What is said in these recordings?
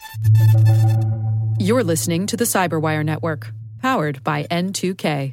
You're listening to the Cyberwire Network, powered by N2K.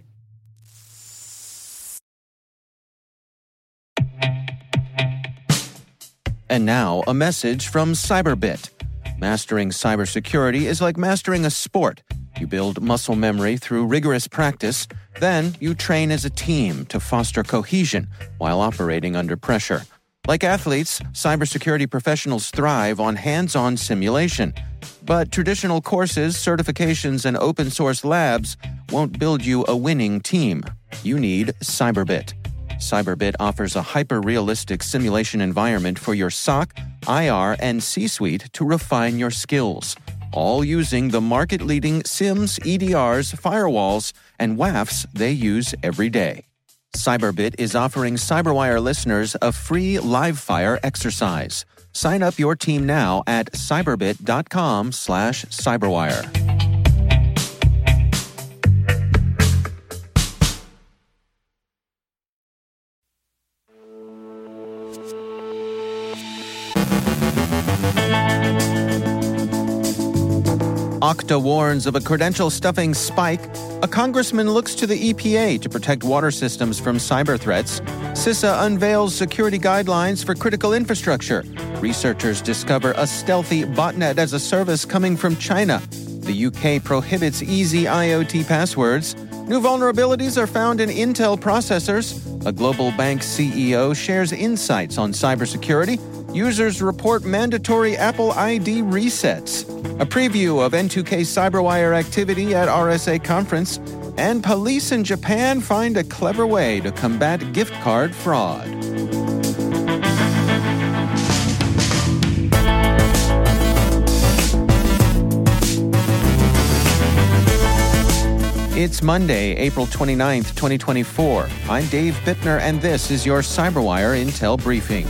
And now, a message from Cyberbit. Mastering cybersecurity is like mastering a sport. You build muscle memory through rigorous practice, then you train as a team to foster cohesion while operating under pressure. Like athletes, cybersecurity professionals thrive on hands-on simulation. But traditional courses, certifications, and open-source labs won't build you a winning team. You need Cyberbit. Cyberbit offers a hyper-realistic simulation environment for your SOC, IR, and C-suite to refine your skills, all using the market-leading SIMs, EDRs, firewalls, and WAFs they use every day. Cyberbit is offering Cyberwire listeners a free live-fire exercise. Sign up your team now at cyberbit.com/cyberwire. Okta warns of a credential stuffing spike. A congressman looks to the EPA to protect water systems from cyber threats. CISA unveils security guidelines for critical infrastructure. Researchers discover a stealthy botnet as a service coming from China. The UK prohibits easy IoT passwords. New vulnerabilities are found in Intel processors. A global bank CEO shares insights on cybersecurity. Users report mandatory Apple ID resets. A preview of N2K Cyberwire activity at RSA Conference. And police in Japan find a clever way to combat gift card fraud. It's Monday, April 29th, 2024. I'm Dave Bittner, and this is your Cyberwire Intel Briefing.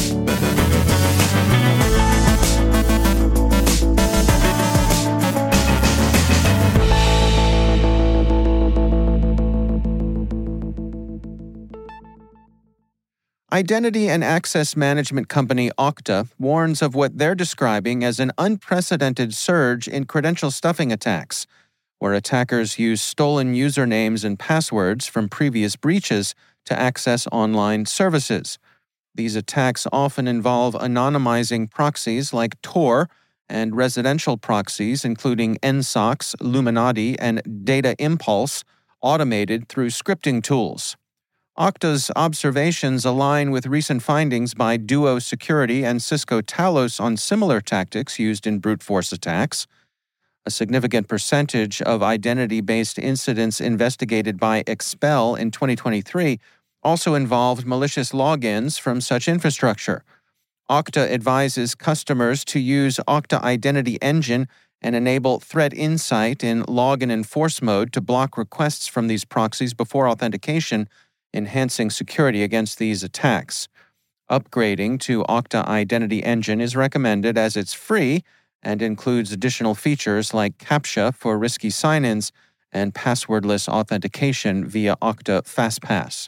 Identity and access management company Okta warns of what they're describing as an unprecedented surge in credential stuffing attacks, where attackers use stolen usernames and passwords from previous breaches to access online services. These attacks often involve anonymizing proxies like Tor and residential proxies, including NSOCs, Luminati, and Data Impulse, automated through scripting tools. Okta's observations align with recent findings by Duo Security and Cisco Talos on similar tactics used in brute force attacks. A significant percentage of identity-based incidents investigated by Expel in 2023 also involved malicious logins from such infrastructure. Okta advises customers to use Okta Identity Engine and enable Threat Insight in log and enforce mode to block requests from these proxies before authentication, enhancing security against these attacks. Upgrading to Okta Identity Engine is recommended as it's free and includes additional features like CAPTCHA for risky sign-ins and passwordless authentication via Okta FastPass.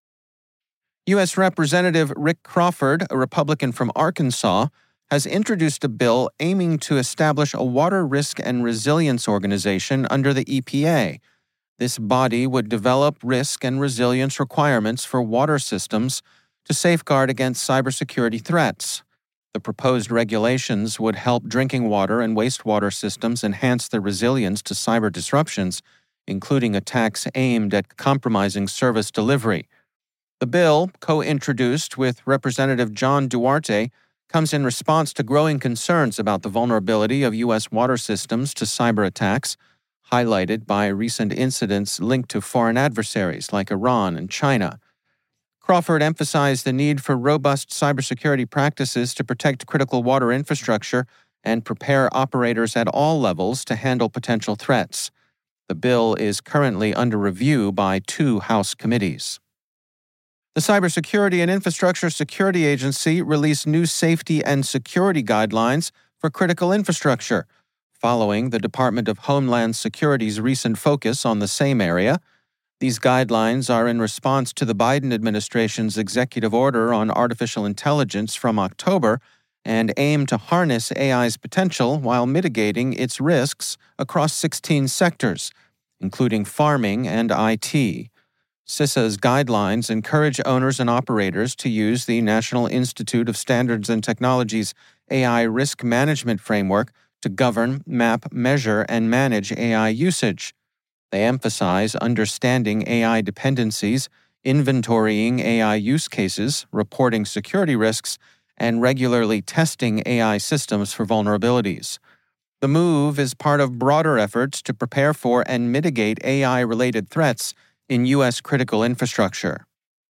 U.S. Representative Rick Crawford, a Republican from Arkansas, has introduced a bill aiming to establish a water risk and resilience organization under the EPA. This body would develop risk and resilience requirements for water systems to safeguard against cybersecurity threats. The proposed regulations would help drinking water and wastewater systems enhance their resilience to cyber disruptions, including attacks aimed at compromising service delivery. The bill, co-introduced with Representative John Duarte, comes in response to growing concerns about the vulnerability of U.S. water systems to cyber attacks, highlighted by recent incidents linked to foreign adversaries like Iran and China. Crawford emphasized the need for robust cybersecurity practices to protect critical water infrastructure and prepare operators at all levels to handle potential threats. The bill is currently under review by 2 House committees. The Cybersecurity and Infrastructure Security Agency released new safety and security guidelines for critical infrastructure, following the Department of Homeland Security's recent focus on the same area. These guidelines are in response to the Biden administration's executive order on artificial intelligence from October and aim to harness AI's potential while mitigating its risks across 16 sectors, including farming and IT. CISA's guidelines encourage owners and operators to use the National Institute of Standards and Technology's AI Risk Management Framework to govern, map, measure, and manage AI usage. They emphasize understanding AI dependencies, inventorying AI use cases, reporting security risks, and regularly testing AI systems for vulnerabilities. The move is part of broader efforts to prepare for and mitigate AI-related threats in U.S. critical infrastructure.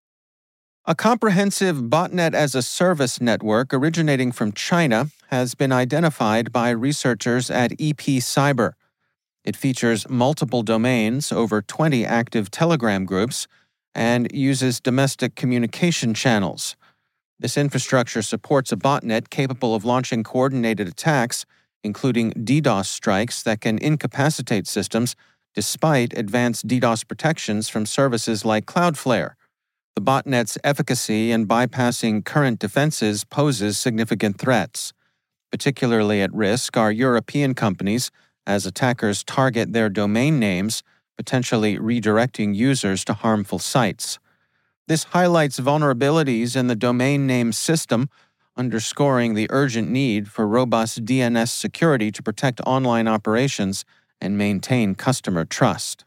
A comprehensive botnet-as-a-service network originating from China has been identified by researchers at EP Cyber. It features multiple domains, over 20 active Telegram groups, and uses domestic communication channels. This infrastructure supports a botnet capable of launching coordinated attacks, including DDoS strikes that can incapacitate systems despite advanced DDoS protections from services like Cloudflare. The botnet's efficacy in bypassing current defenses poses significant threats. Particularly at risk are European companies, as attackers target their domain names, potentially redirecting users to harmful sites. This highlights vulnerabilities in the domain name system, underscoring the urgent need for robust DNS security to protect online operations and maintain customer trust.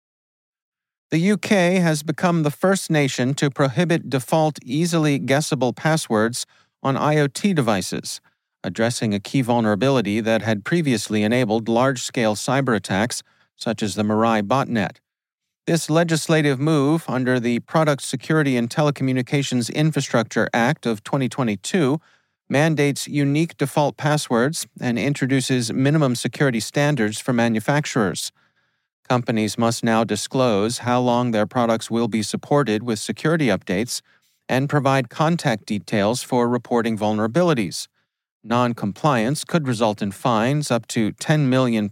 The UK has become the first nation to prohibit default, easily guessable passwords on IoT devices, addressing a key vulnerability that had previously enabled large-scale cyber attacks, such as the Mirai botnet. This legislative move, under the Product Security and Telecommunications Infrastructure Act of 2022, mandates unique default passwords and introduces minimum security standards for manufacturers. Companies must now disclose how long their products will be supported with security updates and provide contact details for reporting vulnerabilities. Non-compliance could result in fines up to £10 million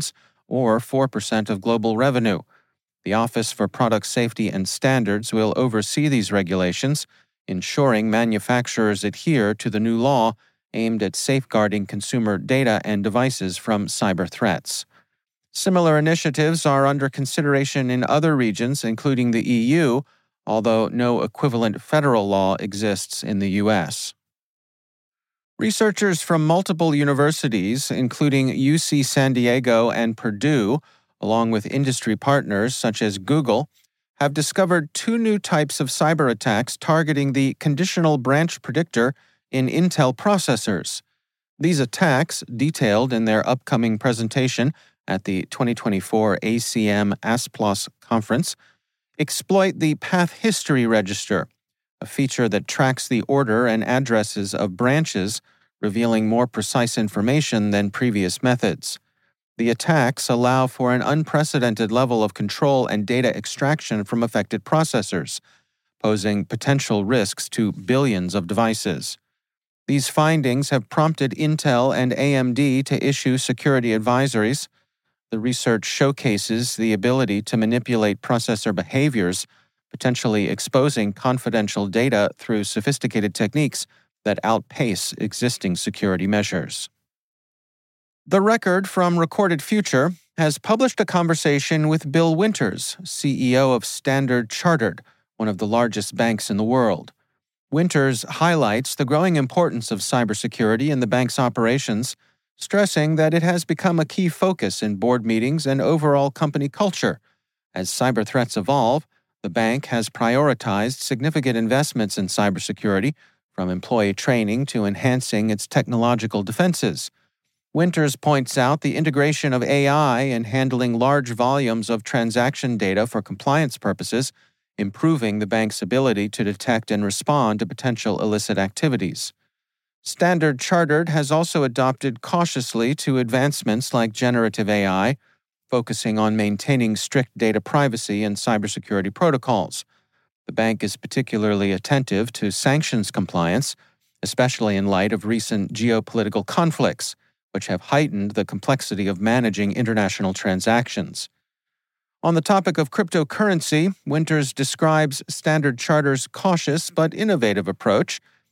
or 4% of global revenue. The Office for Product Safety and Standards will oversee these regulations, ensuring manufacturers adhere to the new law aimed at safeguarding consumer data and devices from cyber threats. Similar initiatives are under consideration in other regions, including the EU, although no equivalent federal law exists in the U.S. Researchers from multiple universities, including UC San Diego and Purdue, along with industry partners such as Google, have discovered two new types of cyber attacks targeting the conditional branch predictor in Intel processors. These attacks, detailed in their upcoming presentation at the 2024 ACM ASPLOS conference, exploit the Path History Register, a feature that tracks the order and addresses of branches, revealing more precise information than previous methods. The attacks allow for an unprecedented level of control and data extraction from affected processors, posing potential risks to billions of devices. These findings have prompted Intel and AMD to issue security advisories. The research showcases the ability to manipulate processor behaviors, potentially exposing confidential data through sophisticated techniques that outpace existing security measures. The Record from Recorded Future has published a conversation with Bill Winters, CEO of Standard Chartered, one of the largest banks in the world. Winters highlights the growing importance of cybersecurity in the bank's operations, stressing that it has become a key focus in board meetings and overall company culture. As cyber threats evolve, the bank has prioritized significant investments in cybersecurity, from employee training to enhancing its technological defenses. Winters points out the integration of AI in handling large volumes of transaction data for compliance purposes, improving the bank's ability to detect and respond to potential illicit activities. Standard Chartered has also adopted cautiously to advancements like generative AI, focusing on maintaining strict data privacy and cybersecurity protocols. The bank is particularly attentive to sanctions compliance, especially in light of recent geopolitical conflicts, which have heightened the complexity of managing international transactions. On the topic of cryptocurrency, Winters describes Standard Chartered's cautious but innovative approach,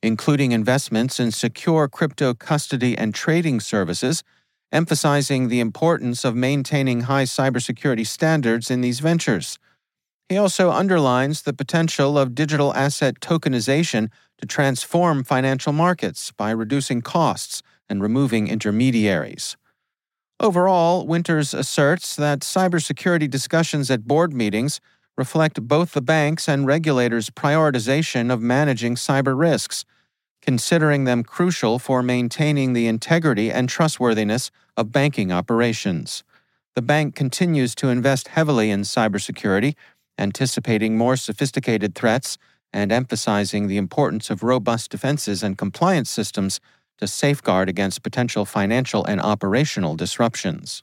including investments in secure crypto custody and trading services, emphasizing the importance of maintaining high cybersecurity standards in these ventures. He also underlines the potential of digital asset tokenization to transform financial markets by reducing costs and removing intermediaries. Overall, Winters asserts that cybersecurity discussions at board meetings reflect both the banks' and regulators' prioritization of managing cyber risks, considering them crucial for maintaining the integrity and trustworthiness of banking operations. The bank continues to invest heavily in cybersecurity, anticipating more sophisticated threats and emphasizing the importance of robust defenses and compliance systems to safeguard against potential financial and operational disruptions.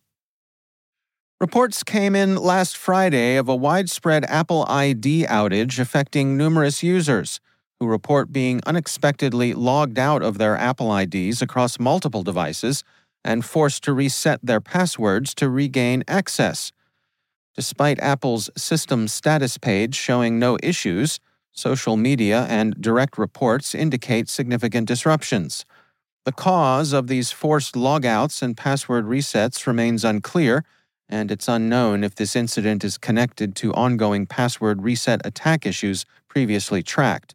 Reports came in last Friday of a widespread Apple ID outage affecting numerous users, who report being unexpectedly logged out of their Apple IDs across multiple devices and forced to reset their passwords to regain access. Despite Apple's system status page showing no issues, social media and direct reports indicate significant disruptions. The cause of these forced logouts and password resets remains unclear, and it's unknown if this incident is connected to ongoing password reset attack issues previously tracked.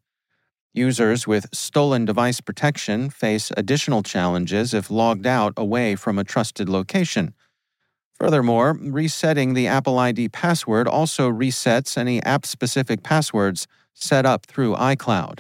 Users with stolen device protection face additional challenges if logged out away from a trusted location. Furthermore, resetting the Apple ID password also resets any app-specific passwords set up through iCloud.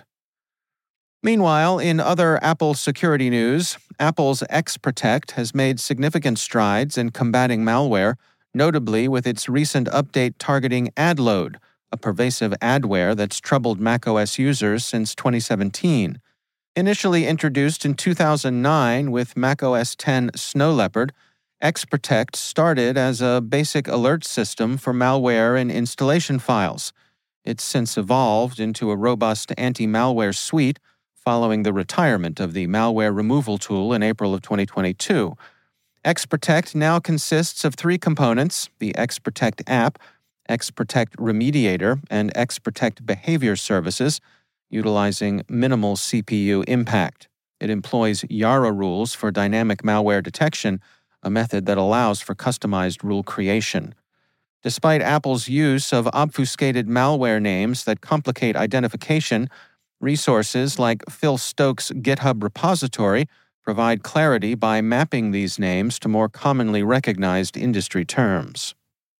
Meanwhile, in other Apple security news, Apple's XProtect has made significant strides in combating malware, notably with its recent update targeting AdLoad, a pervasive adware that's troubled macOS users since 2017. Initially introduced in 2009 with macOS 10 Snow Leopard, XProtect started as a basic alert system for malware and installation files. It's since evolved into a robust anti-malware suite following the retirement of the malware removal tool in April of 2022. XProtect now consists of 3 components: the XProtect app, XProtect Remediator, and XProtect Behavior Services, utilizing minimal CPU impact. It employs Yara rules for dynamic malware detection, a method that allows for customized rule creation. Despite Apple's use of obfuscated malware names that complicate identification, resources like Phil Stokes' GitHub repository provide clarity by mapping these names to more commonly recognized industry terms.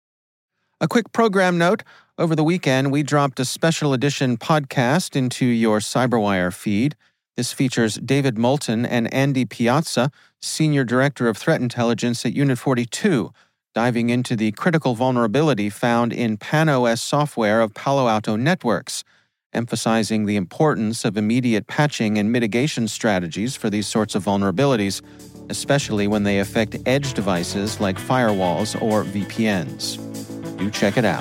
A quick program note: over the weekend, we dropped a special edition podcast into your CyberWire feed. This features David Moulton and Andy Piazza, Senior Director of Threat Intelligence at Unit 42, diving into the critical vulnerability found in PAN-OS software of Palo Alto Networks, emphasizing the importance of immediate patching and mitigation strategies for these sorts of vulnerabilities, especially when they affect edge devices like firewalls or VPNs. Do check it out.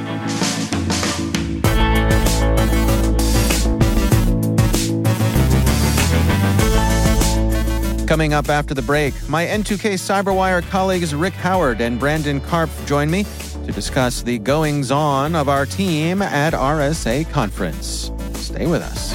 Coming up after the break, my N2K CyberWire colleagues Rick Howard and Brandon Karpf join me to discuss the goings-on of our team at RSA Conference. Stay with us.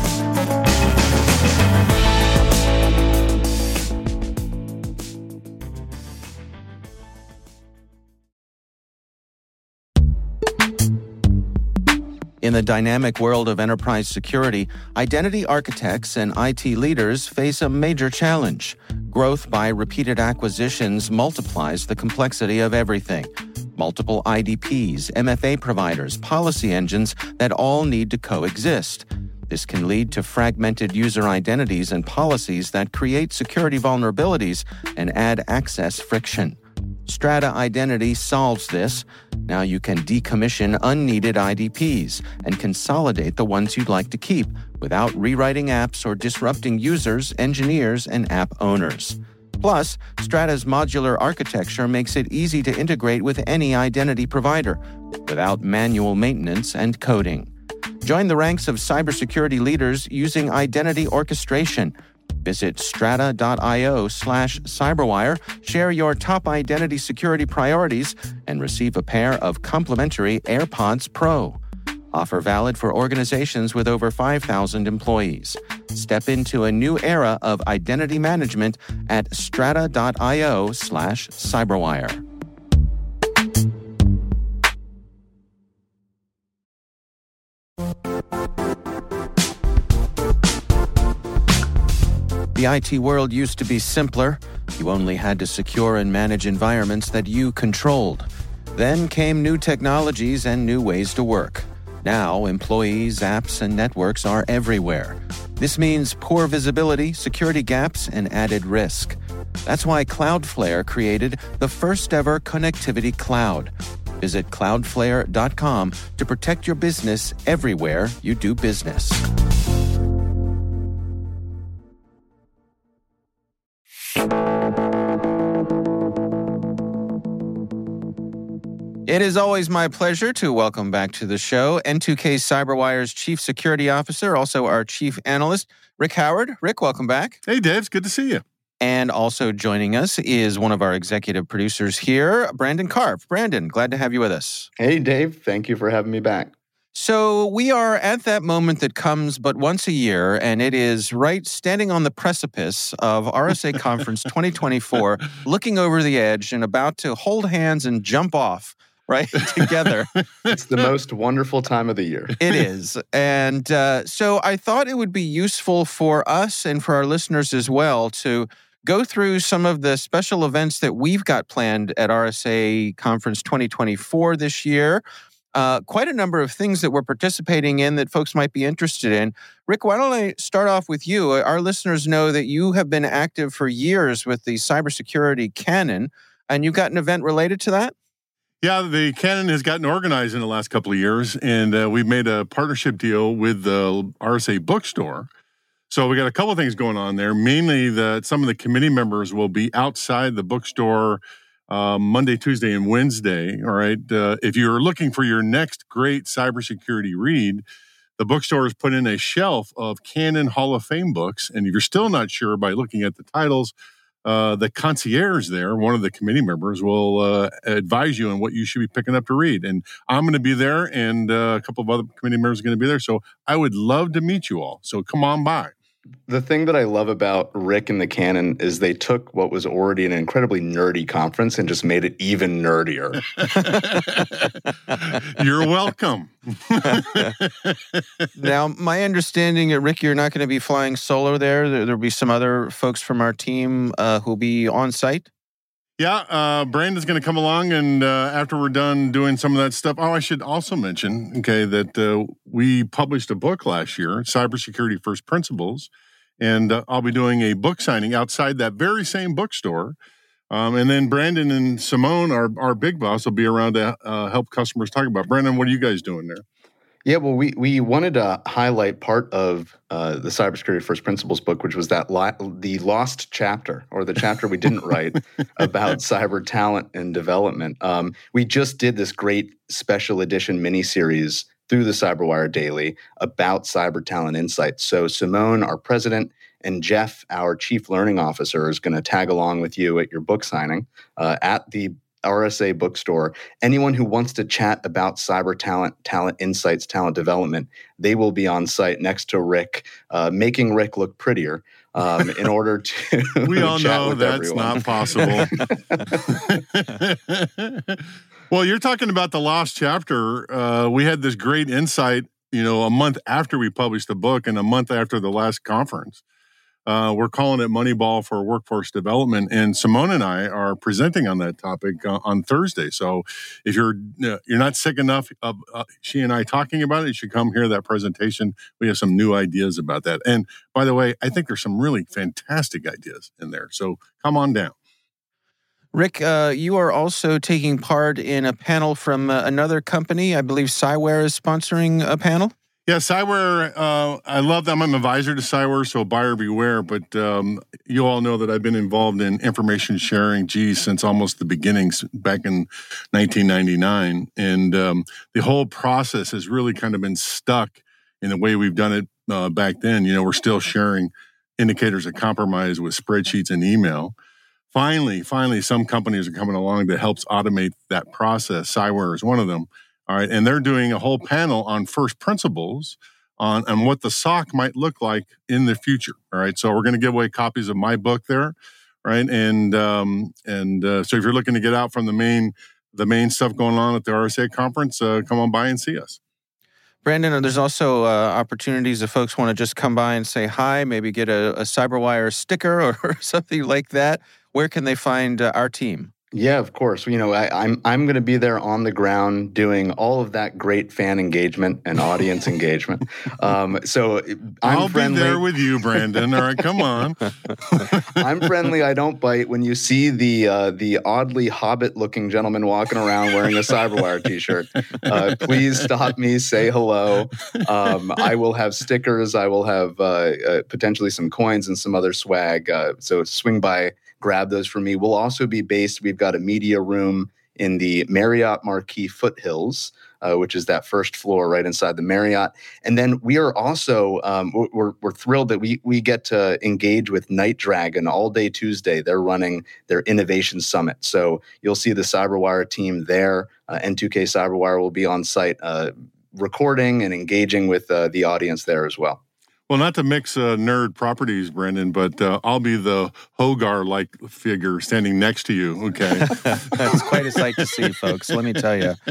In the dynamic world of enterprise security, identity architects and IT leaders face a major challenge. Growth by repeated acquisitions multiplies the complexity of everything. Multiple IDPs, MFA providers, policy engines that all need to coexist. This can lead to fragmented user identities and policies that create security vulnerabilities and add access friction. Strata Identity solves this. Now you can decommission unneeded IDPs and consolidate the ones you'd like to keep without rewriting apps or disrupting users, engineers, and app owners. Plus, Strata's modular architecture makes it easy to integrate with any identity provider without manual maintenance and coding. Join the ranks of cybersecurity leaders using identity orchestration. Visit strata.io/cyberwire, share your top identity security priorities, and receive a pair of complimentary AirPods Pro. Offer valid for organizations with over 5,000 employees. Step into a new era of identity management at strata.io/cyberwire. The IT world used to be simpler. You only had to secure and manage environments that you controlled. Then came new technologies and new ways to work. Now, employees, apps, and networks are everywhere. This means poor visibility, security gaps, and added risk. That's why Cloudflare created the first-ever connectivity cloud. Visit cloudflare.com to protect your business everywhere you do business. It is always my pleasure to welcome back to the show N2K CyberWire's Chief Security Officer, also our Chief Analyst, Rick Howard. Rick, welcome back. Hey, Dave. It's good to see you. And also joining us is one of our executive producers here, Brandon Karpf. Brandon, glad to have you with us. Hey, Dave. Thank you for having me back. So we are at that moment that comes but once a year, and it is right standing on the precipice of RSA Conference 2024, looking over the edge and about to hold hands and jump off. Right, together. It's the most wonderful time of the year. It is. And so I thought it would be useful for us and for our listeners as well to go through some of the special events that we've got planned at RSA Conference 2024 this year. Quite a number of things that we're participating in that folks might be interested in. Rick, why don't I start off with you? Our listeners know that you have been active for years with the cybersecururity canon, and you've got an event related to that? Yeah, the Canon has gotten organized in the last couple of years, and we've made a partnership deal with the RSA Bookstore. So we got a couple of things going on there. Mainly that some of the committee members will be outside the bookstore Monday, Tuesday, and Wednesday. All right. If you're looking for your next great cybersecurity read, the bookstore has put in a shelf of Canon Hall of Fame books. And if you're still not sure by looking at the titles, the concierge there, one of the committee members, will advise you on what you should be picking up to read. And I'm going to be there, and a couple of other committee members are going to be there. So I would love to meet you all. So come on by. The thing that I love about Rick and the Canon is they took what was already an incredibly nerdy conference and just made it even nerdier. You're welcome. Now, my understanding, Rick, you're not going to be flying solo there. There'll be some other folks from our team who'll be on site. Yeah, Brandon's going to come along, and after we're done doing some of that stuff, I should also mention, that we published a book last year, Cybersecurity First Principles, and I'll be doing a book signing outside that very same bookstore. And then Brandon and Simone, our big boss, will be around to help customers talk about. Brandon, what are you guys doing there? Yeah, well, we wanted to highlight part of the Cybersecurity First Principles book, which was that the lost chapter, or the chapter we didn't write about cyber talent and development. We just did this great special edition mini-series through the CyberWire Daily about cyber talent insights. So Simone, our president, and Jeff, our chief learning officer, is going to tag along with you at your book signing at the RSA Bookstore. Anyone who wants to chat about cyber talent insights, talent development, they will be on site next to Rick, making Rick look prettier in order to we all chat know with that's everyone. not possible. Well, you're talking about the lost chapter. We had this great insight, a month after we published the book and a month after the last conference. We're calling it Moneyball for Workforce Development, and Simone and I are presenting on that topic on Thursday. So, if you're not sick enough of she and I talking about it, you should come hear that presentation. We have some new ideas about that. And by the way, I think there's some really fantastic ideas in there. So come on down. Rick, you are also taking part in a panel from another company. I believe Cyware is sponsoring a panel. Yeah, Cyware, I love them. I'm an advisor to Cyware, so buyer beware. But you all know that I've been involved in information sharing, since almost the beginnings back in 1999. And the whole process has really kind of been stuck in the way we've done it back then. We're still sharing indicators of compromise with spreadsheets and email. Finally, some companies are coming along that helps automate that process. Cyware is one of them. All right. And they're doing a whole panel on first principles on what the SOC might look like in the future. All right. So we're going to give away copies of my book there. Right. And so if you're looking to get out from the main stuff going on at the RSA conference, come on by and see us. Brandon, there's also opportunities if folks want to just come by and say hi, maybe get a CyberWire sticker or something like that. Where can they find our team? Yeah, of course. I'm going to be there on the ground doing all of that great fan engagement and audience engagement. So I'll friendly. be there with you, Brandon. All right, come on. I'm friendly. I don't bite. When you see the oddly Hobbit-looking gentleman walking around wearing a CyberWire T-shirt, please stop me. Say hello. I will have stickers. I will have potentially some coins and some other swag. So swing by. Grab those for me. We'll also be based, we've got a media room in the Marriott Marquis Foothills, which is that first floor right inside the Marriott. And then we are also, we're thrilled that we get to engage with Night Dragon all day Tuesday. They're running their Innovation Summit. So you'll see the CyberWire team there. N2K CyberWire will be on site recording and engaging with the audience there as well. Well, not to mix nerd properties, Brendan, but I'll be the Hogar-like figure standing next to you, okay? That's quite a sight to see, folks, let me tell you.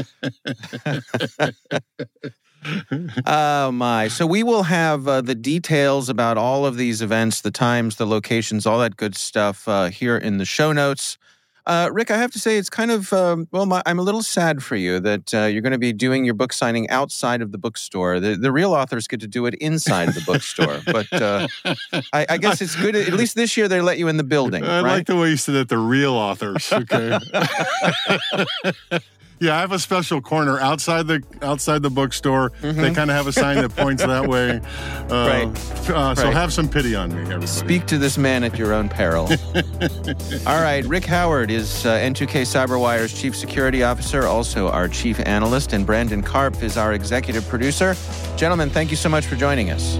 Oh, my. So we will have the details about all of these events, the times, the locations, all that good stuff here in the show notes. Rick, I have to say it's kind of, I'm a little sad for you that you're going to be doing your book signing outside of the bookstore. The real authors get to do it inside of the bookstore. But I guess it's good. At least this year they let you in the building. I like the way you said that, the real authors. Okay. Yeah, I have a special corner outside the bookstore. Mm-hmm. They kind of have a sign that points that way. Right. So have some pity on me, everybody. Speak to this man at your own peril. All right, Rick Howard is N2K CyberWire's Chief Security Officer, also our Chief Analyst, and Brandon Karpf is our Executive Producer. Gentlemen, thank you so much for joining us.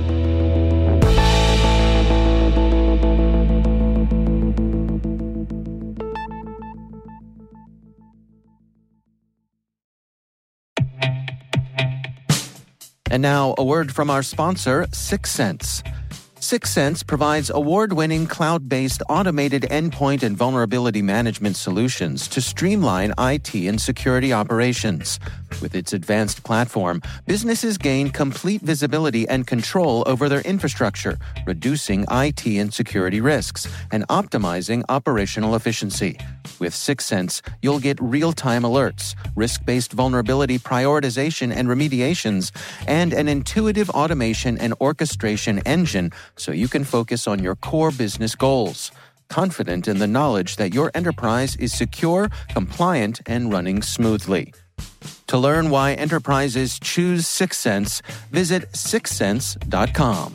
And now, a word from our sponsor, Syxsense. Syxsense provides award-winning cloud-based automated endpoint and vulnerability management solutions to streamline IT and security operations. With its advanced platform, businesses gain complete visibility and control over their infrastructure, reducing IT and security risks and optimizing operational efficiency. With Syxsense, you'll get real-time alerts, risk-based vulnerability prioritization and remediations, and an intuitive automation and orchestration engine so you can focus on your core business goals, confident in the knowledge that your enterprise is secure, compliant, and running smoothly. To learn why enterprises choose Syxsense, visit syxsense.com.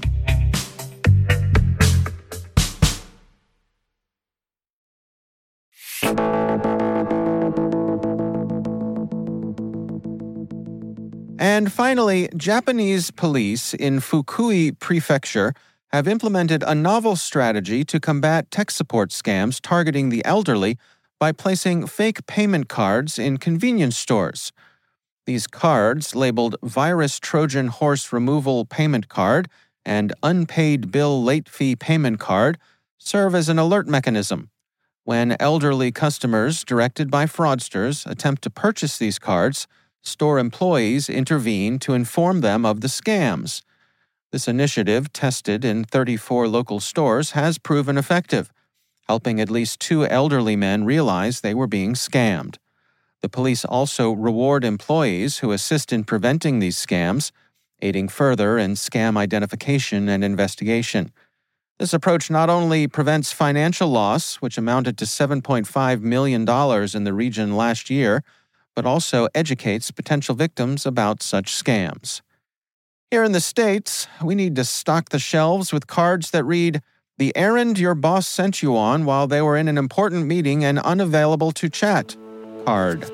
And finally, Japanese police in Fukui Prefecture have implemented a novel strategy to combat tech support scams targeting the elderly by placing fake payment cards in convenience stores. These cards, labeled Virus Trojan Horse Removal Payment Card and Unpaid Bill Late Fee Payment Card, serve as an alert mechanism. When elderly customers, directed by fraudsters, attempt to purchase these cards, store employees intervene to inform them of the scams. This initiative, tested in 34 local stores, has proven effective, helping at least 2 elderly men realize they were being scammed. The police also reward employees who assist in preventing these scams, aiding further in scam identification and investigation. This approach not only prevents financial loss, which amounted to $7.5 million in the region last year, but also educates potential victims about such scams. Here in the States, we need to stock the shelves with cards that read, "The errand your boss sent you on while they were in an important meeting and unavailable to chat" card.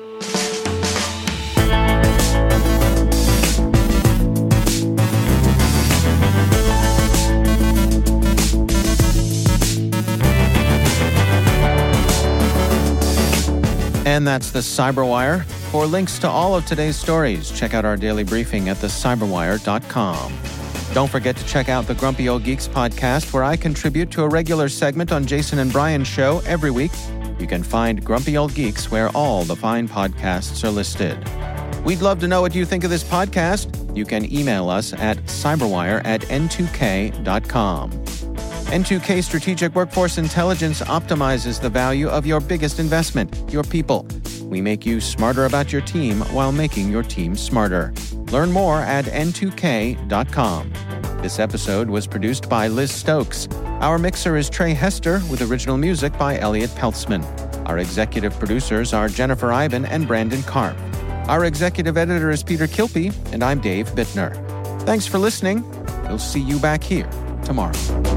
And that's the Cyberwire. For links to all of today's stories, check out our daily briefing at thecyberwire.com. Don't forget to check out the Grumpy Old Geeks podcast, where I contribute to a regular segment on Jason and Brian's show every week. You can find Grumpy Old Geeks where all the fine podcasts are listed. We'd love to know what you think of this podcast. You can email us at cyberwire@n2k.com. N2K Strategic Workforce Intelligence optimizes the value of your biggest investment, your people. We make you smarter about your team while making your team smarter. Learn more at n2k.com. This episode was produced by Liz Stokes. Our mixer is Trey Hester, with original music by Elliot Peltzman. Our executive producers are Jennifer Iben and Brandon Karp. Our executive editor is Peter Kilpie, and I'm Dave Bittner. Thanks for listening. We'll see you back here tomorrow.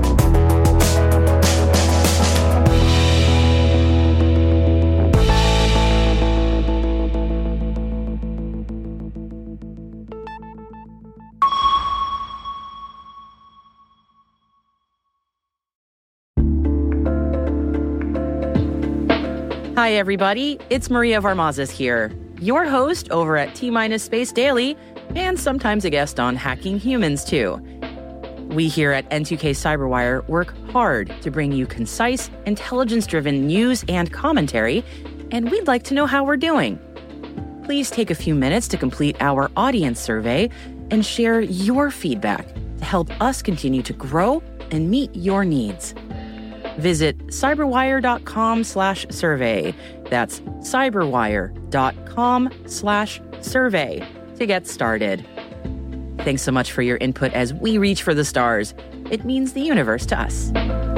Hi, everybody. It's Maria Varmazes here, your host over at T-Minus Space Daily, and sometimes a guest on Hacking Humans, too. We here at N2K Cyberwire work hard to bring you concise, intelligence-driven news and commentary, and we'd like to know how we're doing. Please take a few minutes to complete our audience survey and share your feedback to help us continue to grow and meet your needs. Visit cyberwire.com/survey. That's cyberwire.com/survey to get started. Thanks so much for your input as we reach for the stars. It means the universe to us.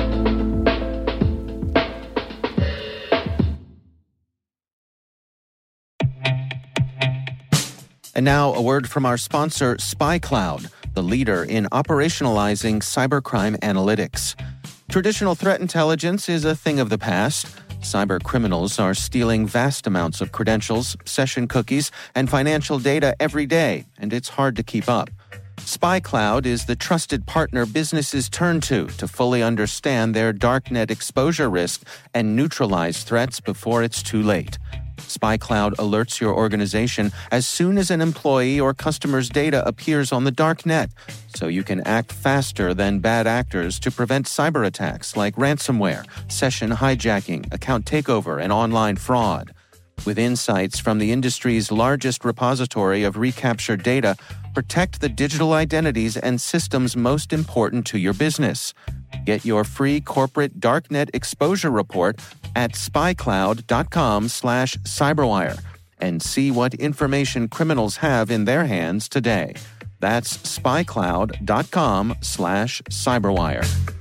And now a word from our sponsor, SpyCloud, the leader in operationalizing cybercrime analytics. Traditional threat intelligence is a thing of the past. Cyber criminals are stealing vast amounts of credentials, session cookies, and financial data every day, and it's hard to keep up. SpyCloud is the trusted partner businesses turn to fully understand their darknet exposure risk and neutralize threats before it's too late. SpyCloud alerts your organization as soon as an employee or customer's data appears on the dark net, so you can act faster than bad actors to prevent cyber attacks like ransomware, session hijacking, account takeover, and online fraud. With insights from the industry's largest repository of recaptured data, protect the digital identities and systems most important to your business. Get your free corporate darknet exposure report at spycloud.com/cyberwire and see what information criminals have in their hands today. That's spycloud.com/cyberwire.